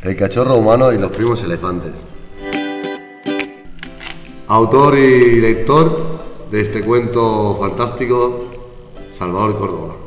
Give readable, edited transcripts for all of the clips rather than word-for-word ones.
El cachorro humano y los primos elefantes. Autor y lector de este cuento fantástico, Salvador Córdoba.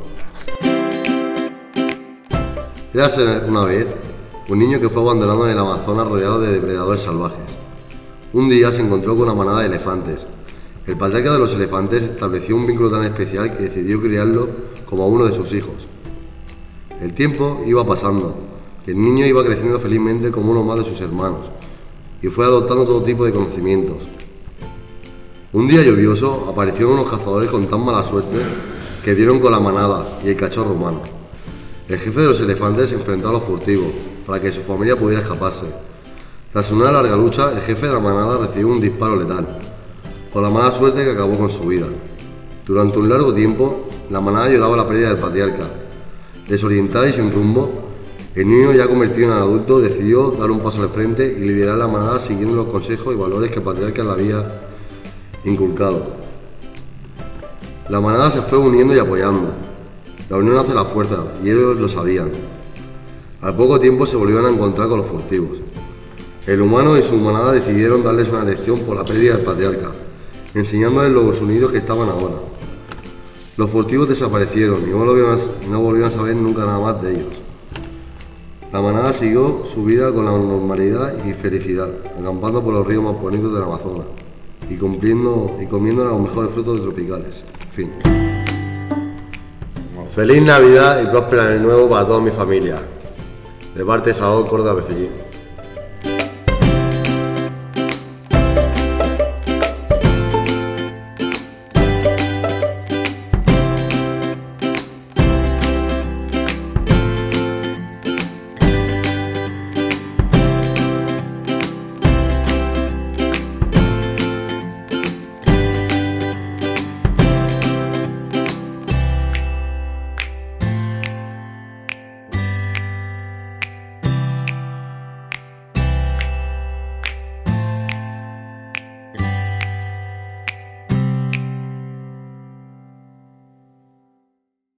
Érase una vez un niño que fue abandonado en el Amazonas rodeado de depredadores salvajes. Un día se encontró con una manada de elefantes. El patriarca de los elefantes estableció un vínculo tan especial que decidió criarlo como a uno de sus hijos. El tiempo iba pasando y el niño iba creciendo felizmente como uno más de sus hermanos y fue adoptando todo tipo de conocimientos. Un día lluvioso aparecieron unos cazadores con tan mala suerte que dieron con la manada y el cachorro humano. El jefe de los elefantes se enfrentó a los furtivos para que su familia pudiera escaparse. Tras una larga lucha, el jefe de la manada recibió un disparo letal, con la mala suerte que acabó con su vida. Durante un largo tiempo, la manada lloraba la pérdida del patriarca. Desorientada y sin rumbo, el niño, ya convertido en adulto, decidió dar un paso al frente y liderar la manada siguiendo los consejos y valores que el patriarca le había inculcado. La manada se fue uniendo y apoyando. La unión hace la fuerza, y ellos lo sabían. Al poco tiempo se volvieron a encontrar con los furtivos. El humano y su manada decidieron darles una lección por la pérdida del patriarca, enseñándoles los unidos que estaban ahora. Los furtivos desaparecieron y no volvieron a saber nunca nada más de ellos. La manada siguió su vida con la normalidad y felicidad, acampando por los ríos más bonitos del Amazonas y comiendo los mejores frutos tropicales. Fin. Feliz Navidad y próspero año nuevo para toda mi familia. De parte de Salvador Córdoba Becellín.